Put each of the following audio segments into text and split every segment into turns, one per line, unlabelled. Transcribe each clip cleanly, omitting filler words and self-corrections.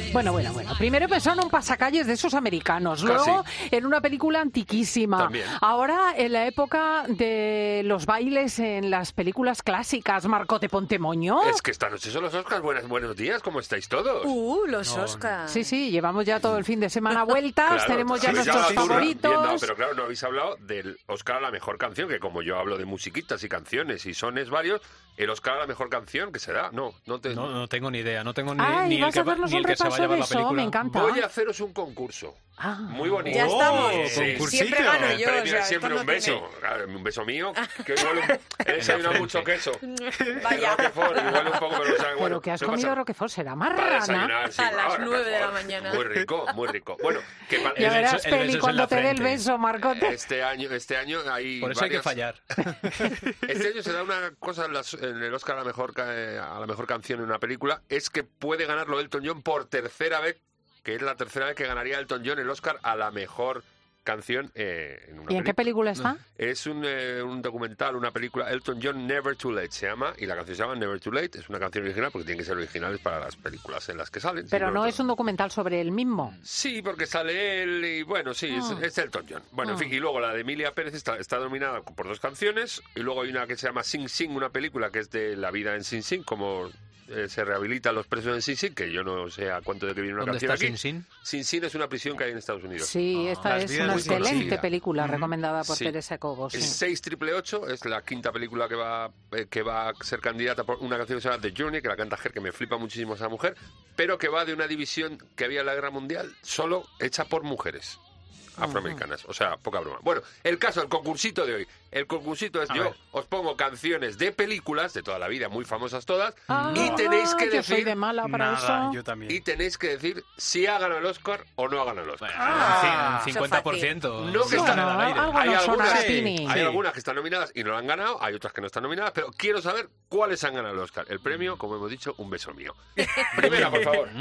Bueno. Primero pensó en un pasacalles de esos americanos, luego en una película antiquísima.
También.
Ahora en la época de los bailes en las películas clásicas, Marcote Pontemoño.
Es que esta noche son los Oscars. Buenos días, ¿cómo estáis todos?
Los Oscars.
Sí, llevamos ya todo el fin de semana vueltas,
Claro,
tenemos ya
sí,
nuestros favoritos.
Bien, no, pero claro, no habéis hablado del Oscar a la mejor canción, que como yo hablo de musiquitas y canciones y sones varios, el Oscar a la mejor canción, ¿qué será? No
tengo ni idea, no tengo ni
¿y vas a
el que
hacernos un
se va a
repaso
llevar
de
la
eso?
película.
Me encanta.
Voy a haceros un concurso. Muy bonito.
Ya estamos.
Concursillo.
Siempre gano yo.
Premio
o sea,
siempre
esto
un
no
beso.
tiene-
Claro, un beso mío, que igual he desayunado mucho queso.
Vaya.
Roquefort, igual un poco, pero o sea,
Pero que has
no pasa
comido
nada.
Roquefort, será
Para
marrana.
desayunar, sí,
A las
ahora,
9 de la
Roquefort.
mañana.
Muy rico. Bueno,
Ya
El
verás,
beso- el
Peli,
beso es en
cuando
la
te dé el
frente.
beso, Marcote.
este año hay
Por eso hay que
varias-
fallar.
Este año se da una cosa en el Oscar a la mejor canción en una película, es que puede ganarlo Elton John por tercera vez, que es la tercera vez que ganaría Elton John el Oscar a la mejor canción en una
¿Y en qué película está?
Es un documental, una película, Elton John Never Too Late se llama, y la canción se llama Never Too Late. Es una canción original porque tienen que ser originales para las películas en las que salen.
Pero
Si
no es un documental sobre él mismo.
Sí, porque sale él y bueno, sí, es Elton John. Bueno, en fin, y luego la de Emilia Pérez está dominada por 2 canciones, y luego hay una que se llama Sing Sing, una película que es de la vida en Sing Sing, como se rehabilitan los presos en Sing Sing, que yo no sé a cuánto de que viene una
¿Dónde
canción
está
aquí.
Sing Sing?
Sing Sing es una prisión que hay en Estados Unidos.
Sí, esta
Las
es
vidas
una
muy
excelente
conocidas.
película recomendada por
Sí.
Teresa Cobos.
El
Sí.
6888 es la quinta película que va a ser candidata por una canción que se llama The Journey, que la canta Ger, que me flipa muchísimo esa mujer, pero que va de una división que había en la Guerra Mundial solo hecha por mujeres afroamericanas. O sea, poca broma. Bueno, el concursito de hoy. El concursito es os pongo canciones de películas de toda la vida, muy famosas todas, y tenéis que
yo soy
decir...
de mala para eso.
Yo también.
Y tenéis que decir si ha ganado el Oscar o no ha ganado el Oscar.
Un 50%.
No que están
Bueno,
al aire.
algo
Hay
nos sonará,
algunas,
Pini.
hay algunas que están nominadas y no lo han ganado, hay otras que no están nominadas, pero quiero saber cuáles han ganado el Oscar. El premio, como hemos dicho, un beso mío. Primera, por favor.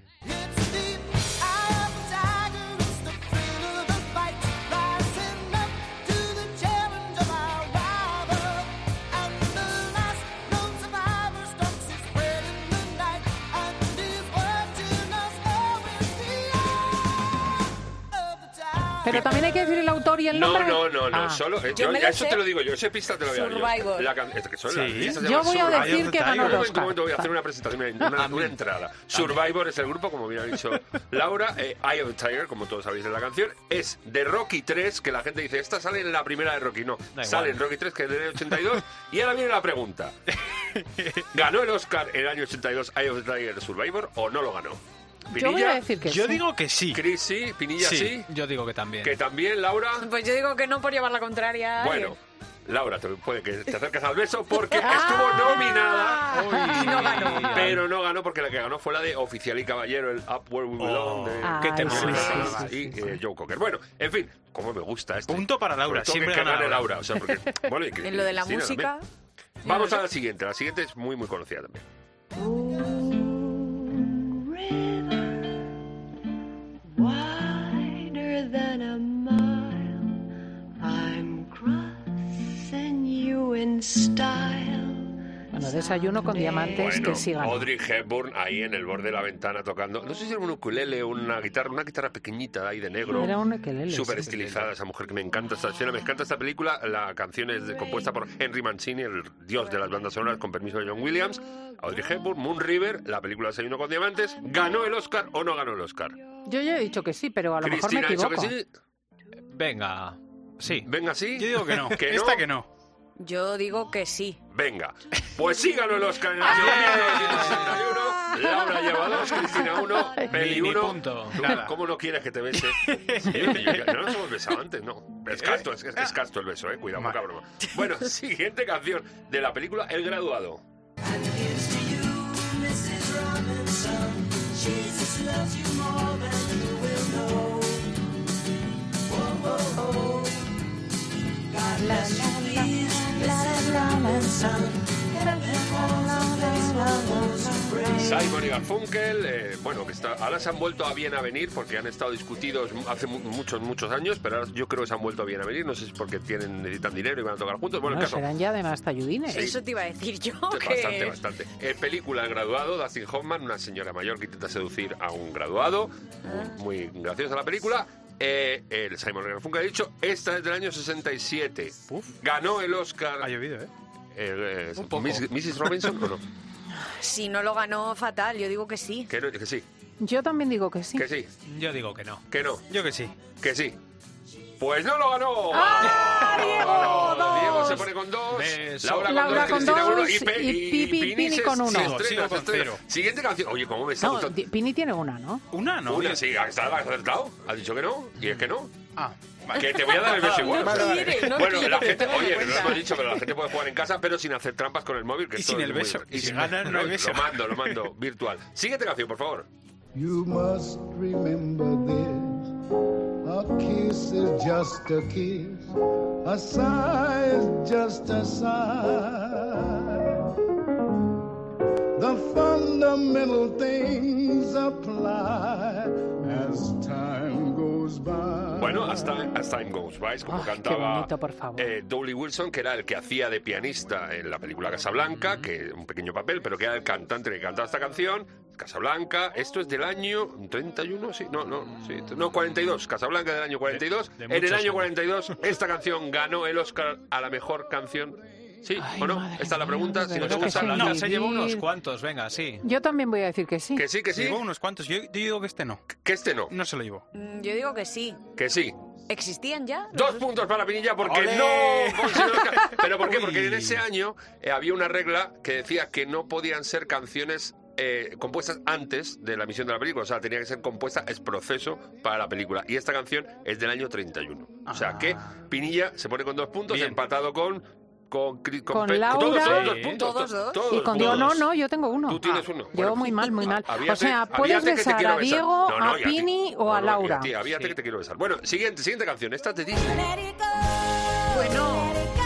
Pero también hay que decir el autor y el nombre.
No, solo...
Yo me lo
eso
sé.
te lo digo yo, esa pista te lo voy a dar yo.
Survivor.
Que son
Sí.
las pistas, se
Yo
llama
voy a
Survivor.
decir que ganó el
Un
Oscar.
momento, voy a hacer una presentación, una entrada. Survivor es el grupo, como bien ha dicho Laura. Eye of the Tiger, como todos sabéis de la canción, es de Rocky 3, que la gente dice, esta sale en la primera de Rocky. No,
Da
sale
igual.
en Rocky 3, que es del 82. Y ahora viene la pregunta. ¿Ganó el Oscar el año 82 Eye of the Tiger de Survivor o no lo ganó?
Yo voy a
Pinilla,
decir que
Yo
sí.
digo que sí.
Chris sí, Pinilla sí,
Yo digo que también.
que también, Laura.
Pues yo digo que no por llevar la contraria. a
Bueno,
alguien.
Laura, puede que te acerques al beso porque estuvo nominada,
Y no ganó.
pero no ganó porque la que ganó fue la de Oficial y Caballero, el Up Where We Belong de
Ay,
¿Qué te
sí,
molesta?
sí, sí.
y Joe Cocker. Bueno, en fin, como me gusta este.
Punto para Laura,
Sobre todo
siempre
que
gana
gane
Laura.
Laura. O sea, porque, bueno, y
En lo de la
Cristina
música.
también. Vamos a la siguiente. La siguiente es muy, muy conocida también.
Wider than a mile, I'm crossing you in style.
Bueno, Desayuno con Diamantes,
Bueno,
que sí ganó.
Audrey Hepburn ahí en el borde de la ventana tocando. No sé si era un ukulele o una guitarra pequeñita ahí de negro.
Era un ukelele,
Súper
sí.
estilizada esa mujer, que me encanta esta escena, me encanta esta película. La canción es compuesta por Henry Mancini, el dios de las bandas sonoras, con permiso de John Williams. Audrey Hepburn, Moon River, la película Desayuno con Diamantes. ¿Ganó el Oscar o no ganó el Oscar?
Yo ya he dicho que sí, pero a lo mejor me
Cristina ha dicho
equivoco.
que sí.
Venga. Sí.
Venga, sí.
Yo digo que no.
¿Que no?
Esta que no.
Yo digo que sí.
Venga, pues sí ganó el Oscar en el año 1961. Laura lleva 2, Cristina 1, Peli
Ni
1.
punto.
Nada.
¿Cómo no quieres que te bese? Sí, no nos hemos besado antes, no. Es casto, es casto el beso, cuidado, poca broma. Bueno, siguiente canción de la película El Graduado. Simon y Garfunkel, bueno, que ahora se han vuelto a bien a venir porque han estado discutidos hace muchos años, pero ahora yo creo que se han vuelto a bien a venir. No sé si es porque necesitan dinero y van a tocar juntos. Bueno,
No,
el caso.
serán ya además talludines.
Eso te iba a decir yo. Que...
Bastante. Película El graduado, Dustin Hoffman, una señora mayor que intenta seducir a un graduado. Muy graciosa la película. El Simon y Garfunkel ha dicho, esta es del año 67. Ganó el Oscar.
Ha llovido,
Un poco.
¿Mrs. Robinson o no?
Si no lo ganó, fatal. Yo digo que sí.
Que sí,
Yo también digo que sí.
que sí,
Yo digo que no.
que no,
Yo que sí.
que sí. Pues no lo ganó.
¡Ah, Diego!
No, Diego se
¡Dos!
pone con 2.
Beso.
Laura con
Laura
2.
con
Cristina
dos y Pini
se-
con
se
uno.
estrena,
Sigo
se
con
estrena.
0.
Siguiente canción. Oye, ¿cómo me está
No,
gustando?
Pini tiene una, ¿no?
Una, ¿no?
Una, sí, has acertado. Has dicho que no. Y es que no.
Ah, vale.
Que te voy a dar el beso igual.
No quiere, no
Bueno,
quiere,
la gente,
te das
oye, no lo
cuenta.
hemos dicho, pero la gente puede jugar en casa, pero sin hacer trampas con el móvil. Que
Y
esto
sin
es
el
muy-
beso. Y si ganan, no hay beso.
Lo mando, virtual. Siguiente canción, por favor.
You must remember this. A kiss is just a kiss. A sigh is just a sigh. The fundamental things apply as time goes by.
Bueno, hasta Time Goes By, como
Ay, qué
cantaba
bonito, por favor.
Dooley Wilson, que era el que hacía de pianista en la película Casablanca, que un pequeño papel, pero que era el cantante que cantaba esta canción. Casablanca, esto es del año 31, sí, no, 42, Casablanca del año 42.
De
En el
muchos
año
años.
42, esta canción ganó el Oscar a la mejor canción. ¿Sí
Ay,
o no?
madre
Esta es la
mía,
pregunta.
de
Si no te
verdad que
gusta,
sí.
Blanca
No.
se llevó unos cuantos, venga, sí.
Yo también voy a decir que sí.
que sí, que
Se
sí,
llevó unos cuantos. Yo digo que este no.
que este no,
No se lo llevó.
Yo digo que sí.
que sí.
¿Existían ya?
2 puntos para Pinilla porque
¡Olé!
no consiguió el Oscar. ¿Pero por qué?
Uy.
Porque en ese año había una regla que decía que no podían ser canciones compuestas antes de la emisión de la película. O sea, tenía que ser compuesta ex proceso para la película. Y esta canción es del año 31. O sea que Pinilla se pone con 2 puntos,
Bien.
empatado con
Laura.
todos
Sí.
2 puntos.
Todos dos.
todos
Y con Diego,
todos.
no, yo tengo uno.
Tú tienes uno.
Llevo muy mal, muy mal.
Avíate-
O sea, puedes
avíate que te
besar
quiero
a
besar.
Diego,
No, no,
a
y ti.
Pini o a
No, no, y
Laura.
ti, avíate que te quiero besar. Bueno, siguiente canción. Esta es de Disney.
Bueno,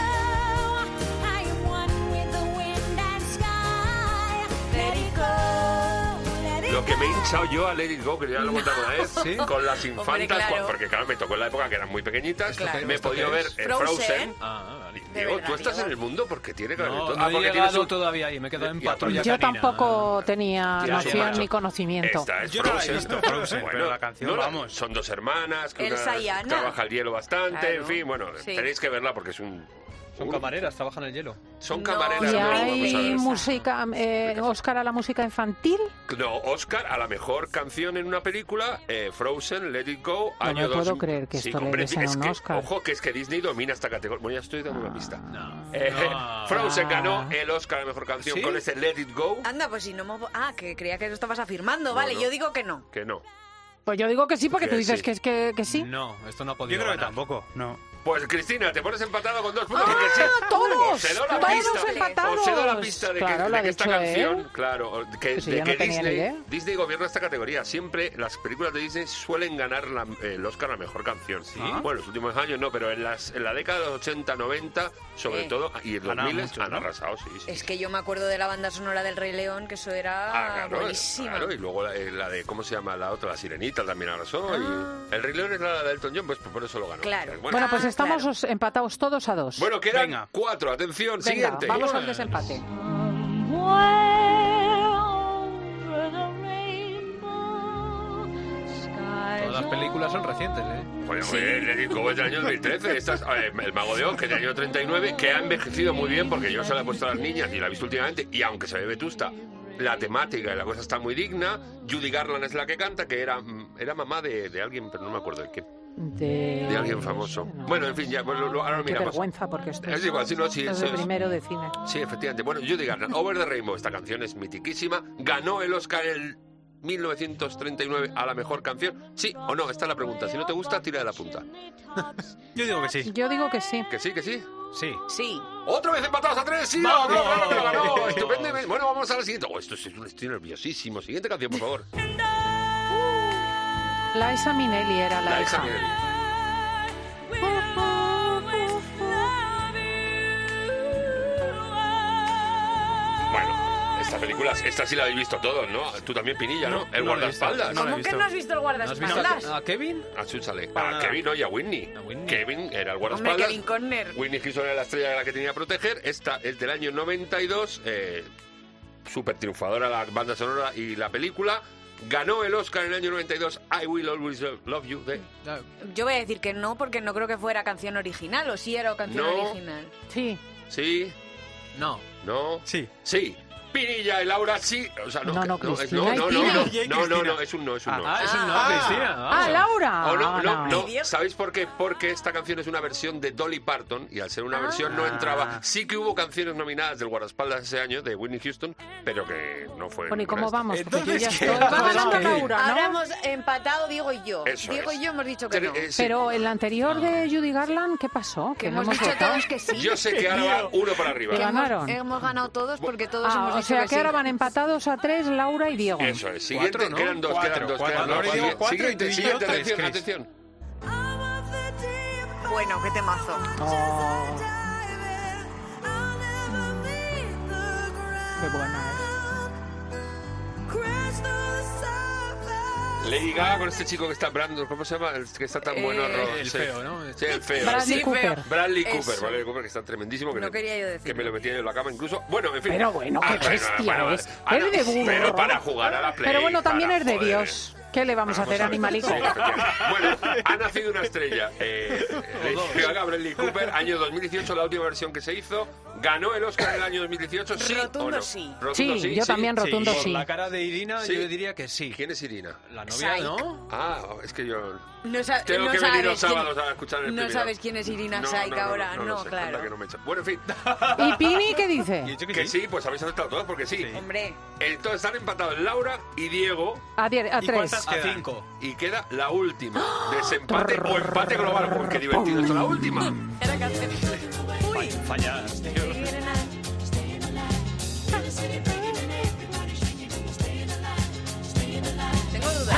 Lo que me he hinchado yo a Let It Go, que ya lo he contado una vez,
¿Sí?
con las infantas,
claro.
porque claro, me tocó en la época que eran muy pequeñitas,
Claro.
me he podido ver
Frozen.
Frozen.
Ah, vale.
Diego,
verdad,
tú estás
Diego.
en el mundo porque tiene que haber
No,
todo.
no he
porque
llegado
tienes un-
todavía ahí, me he quedado en
Ya,
patrulla
Yo
canina.
tampoco tenía
Tienes un
noción
macho.
ni conocimiento.
Esta es
Yo no la he
Frozen.
visto, Frozen, pero la canción, vamos.
Son dos hermanas, que
Elsa
una
y Anna.
trabaja el hielo bastante,
Claro.
en fin, bueno,
Sí.
tenéis que verla porque es un...
Son camareras, trabajan el hielo.
Son
No,
camareras.
¿Y
no,
vamos a
hay
ver.
música, Oscar a la música infantil?
No, Oscar a la mejor canción en una película, Frozen, Let It Go,
No
año
me puedo
2000.
creer que
Sí,
esto le
hombre,
desen
es
un
que,
Oscar.
Ojo, que es que Disney domina esta categoría. Bueno, ya estoy dando una pista.
No.
Frozen ganó el Oscar a la mejor canción
¿Sí?
con este Let It Go,
anda, pues si no me... Ah, que creía que lo estabas afirmando. Vale,
no.
yo digo que no.
que no.
Pues yo digo que sí, porque
Que
tú dices
sí.
que es que sí.
No, esto no ha
Yo
podido
creo que
ganar.
tampoco. No.
Pues Cristina, te pones empatado con 2 puntos.
¡Ah,
que sí.
todos!
Os he dado la
¡Todos
pista.
empatados!
Os he dado la pista de que,
Claro, lo
de
ha
que esta
dicho
canción,
él.
claro, que,
Pues si
de
yo
que
no tenía ni idea.
Disney gobierna esta categoría. Siempre las películas de Disney suelen ganar el Oscar a la mejor canción. Bueno, en los últimos años no, pero en la década de los 80, 90, sobre todo, y en los
Ganaban
2000
muchos,
han
¿no?
arrasado, sí.
Es que yo me acuerdo de la banda sonora del Rey León, que eso era
Claro,
buenísima.
claro, y luego la de, ¿cómo se llama la otra? La Sirenita también arrasó. Y el Rey León es la de Elton John, pues por eso lo ganó.
Claro.
Bueno, pues
Ah,
estamos
claro.
empatados todos a 2.
Bueno, quedan
Venga.
4. Atención,
Venga,
siguiente.
vamos al desempate.
Todas las películas son recientes, ¿eh?
Joder, Let It Go es del año 2013. Esta es, El Mago de Oz, que es del año 39, que ha envejecido muy bien porque yo se la he puesto a las niñas y la he visto últimamente. Y aunque se ve vetusta, la temática y la cosa está muy digna. Judy Garland es la que canta, que era mamá de alguien, pero no me acuerdo de quién. De alguien famoso.
No.
Bueno, en fin, ya, pues, ahora lo
Qué
miramos.
vergüenza, porque esto
Es igual, sí, no, sí,
es
sí,
de
sí.
primero de cine.
Sí, efectivamente. Bueno, Judy Garland, Over the Rainbow, esta canción es mitiquísima. Ganó el Oscar en 1939 a la mejor canción. ¿Sí o no? Esta es la pregunta. Si no te gusta, tira de la punta.
Yo digo que sí.
Yo digo que sí.
¿Que sí, que sí?
Sí.
Sí.
¡Otra vez empatados a 3! ¡Sí!
¡Vamos!
¡Lo ganó! ¡Estupendo! Bueno, vamos a la siguiente. Oh, estoy nerviosísimo. Siguiente canción, por favor.
Liza Minnelli era la
Liza
hija.
Minnelli. Bueno, esta película, esta sí la habéis visto todos, ¿no? Tú también, Pinilla, ¿no? El
no la he visto,
guardaespaldas.
no la he
¿Cómo que
visto.
no has visto el
¿No has visto
guardaespaldas?
a Kevin?
Achúchale.
Para
A
nada.
Kevin, no, y a Whitney.
A Whitney.
Kevin era el
Hombre,
guardaespaldas.
Kevin Conner.
Whitney Houston era la estrella de la que tenía que proteger. Esta es del año 92. Súper triunfadora la banda sonora y la película. Ganó el Oscar en el año 92, I Will Always Love You, de...
Yo voy a decir que no, porque no creo que fuera canción original, o sí era canción
No.
original.
Sí.
Sí,
No.
no,
Sí.
sí. Pinilla y Laura sí. O sea, no,
No, Cristina
no,
y
no,
Pina.
no,
Y
no, no,
Cristina.
no, es un no, es un no.
Ah, es un no,
Ah.
Cristina.
Ah,
vamos.
Laura.
O no,
Ah,
no, no.
Ay, Dios.
¿Sabéis por qué? Porque esta canción es una versión de Dolly Parton y al ser una versión no entraba. Sí que hubo canciones nominadas del guardaespaldas ese año de Whitney Houston, pero que no fue.
Bueno, ¿y cómo
ninguna
vamos? Porque yo ya
Entonces, ¿qué?
estoy...
Vamos
Vamos
a
a Laura, ¿no?
Ahora hemos empatado Diego y yo.
Eso
Diego
es.
y yo hemos dicho que no.
Sí.
Pero el anterior de Judy Garland, ¿qué pasó?
Que
no
hemos dicho
votado.
todos que sí.
Yo sé que ahora va uno para arriba.
Que ganaron.
Hemos ganado todos porque todos hemos
Ah,
dicho
o sea
que
que
sí.
ahora van empatados a 3 Laura y Diego.
Eso es. Siguiente,
Cuatro, ¿no?
quedan dos,
Cuatro,
quedan dos.
cuatro.
Quedan dos.
Laura y Diego, cuatro,
Siguiente,
y tú y yo,
siguiente,
tres,
atención,
Chris.
atención.
Bueno, qué temazo.
Oh, qué buena
Lady Gaga con este chico que está Brandon, ¿cómo se llama? El que está tan bueno.
El
Sí.
feo, ¿no?
Sí, el feo.
Bradley
Sí,
Cooper.
feo.
Bradley Cooper,
Eso.
Bradley Cooper, que está tremendísimo. Que
No quería yo
Que
decirlo.
me lo metía yo en la cama incluso. Bueno, en fin.
Pero bueno, qué bestia es.
Ana,
Es de burro.
Pero para jugar a la Play.
Pero bueno, también
para
es de
joder.
Dios. ¿Qué le vamos a hacer,
ver.
animalico?
Sí, efectivamente. Bueno, ha nacido una estrella. Lady Gaga, Bradley Cooper, año 2018, la última versión que se hizo. ¿Ganó el Oscar en el año 2018? ¿Sí
Rotundo
o no?
sí.
Rotundo
Sí, yo también
Sí,
rotundo
Por
sí.
la cara de Irina,
Sí.
yo diría que sí.
¿Quién es Irina?
La novia,
Psych.
¿no?
Ah, es que yo...
No,
Tengo
no
que venir los
sabes
sábados a escuchar el
No
primero.
sabes quién es Irina Shayk ahora.
No,
No,
sé,
claro.
anda que no me echa. Bueno, en fin.
¿Y Pini qué
Y
dice?
yo
Que sí, pues habéis aceptado todos porque sí.
Hombre,
Entonces están empatados Laura y Diego
A
¿Y
3.
cuántas
A
quedan?
5.
y queda la última. Desempate o empate global. Uy, qué divertido esto, la última.
era canción. Uy.
Fallas, tío.
Tengo dudas.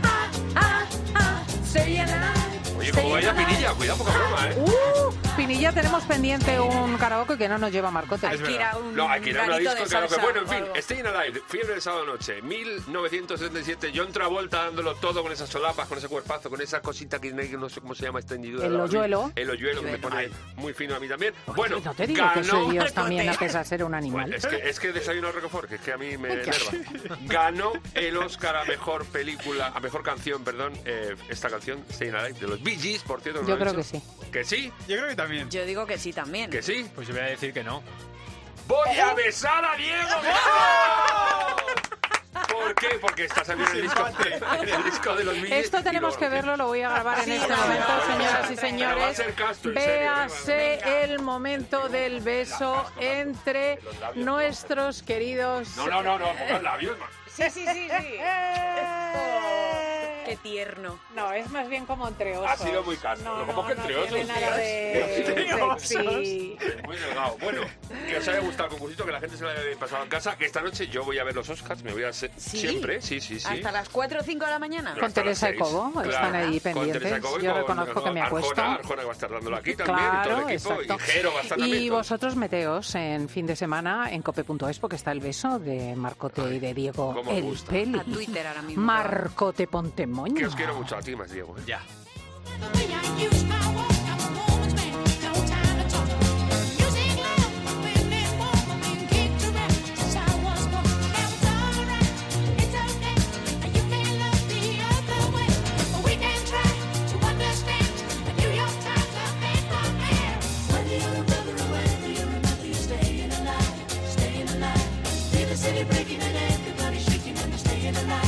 Oye, como vaya Pinilla, cuidado, poca broma, ¿eh?
Pinilla, tenemos pendiente un karaoke que no nos lleva Marcote.
Hay que ir a un
No, hay que ir a una
garito
disco,
de
claro que
salsa
bueno, en
o
fin,
algo.
Staying Alive, fiebre del sábado noche, 1977, John Travolta dándolo todo con esas solapas, con ese cuerpazo, con esa cosita que no sé cómo se llama esta hendidura.
El
de la barriga.
hoyuelo.
El hoyuelo que me pone muy fino a mí también. Bueno,
No te digo que
ganó...
soy Dios también, a pesar de ser un animal.
Bueno, es que desayuno Roquefort, que es que a mí me enerva. Ganó el Oscar a mejor película, a mejor canción, perdón, esta canción, Staying Alive, de los Bee Gees, por cierto.
Yo creo que sí.
¿Que sí?
Yo creo que también.
Yo digo que sí también.
¿Que sí?
Pues yo voy a decir que no.
¡Voy a besar a Diego! ¿Por qué? Porque está saliendo el disco de los Bee Gees.
Esto tenemos
Y
que verlo, lo voy a grabar en este momento, señoras y
Pero va a
señores.
ser Castro, en serio,
Véase el momento del beso entre nuestros queridos...
No, pongan labios, man.
Sí, sí, sí, sí. Qué tierno.
No, es más bien como entre osos.
Ha sido muy Castro. ¿Cómo que entre osos?
tiene nada de sexy.
Muy delgado. Bueno, que os haya gustado el concursito, que la gente se lo haya pasado en casa, que esta noche yo voy a ver los Oscars, me voy a hacer
¿Sí?
siempre, sí.
Hasta las 4 o 5 de la mañana.
Con
Hasta
Teresa
las
y Cobo,
6.
están ahí
Con
pendientes.
Teresa y Cobo y
Yo
con
reconozco que me acuesto.
Arjona va a estar dándolo aquí también, y todo
Claro,
el equipo,
exacto.
y Jero va a estar también.
Y vosotros meteos en fin de semana en cope.es porque está el beso de Marcote y de Diego,
cómo me
el
gusta.
peli.
A Twitter ahora mismo.
Marcote Pontemoño.
Que os quiero mucho a ti más, Diego. ¿eh?
Ya.
Breaking and everybody shaking and staying alive.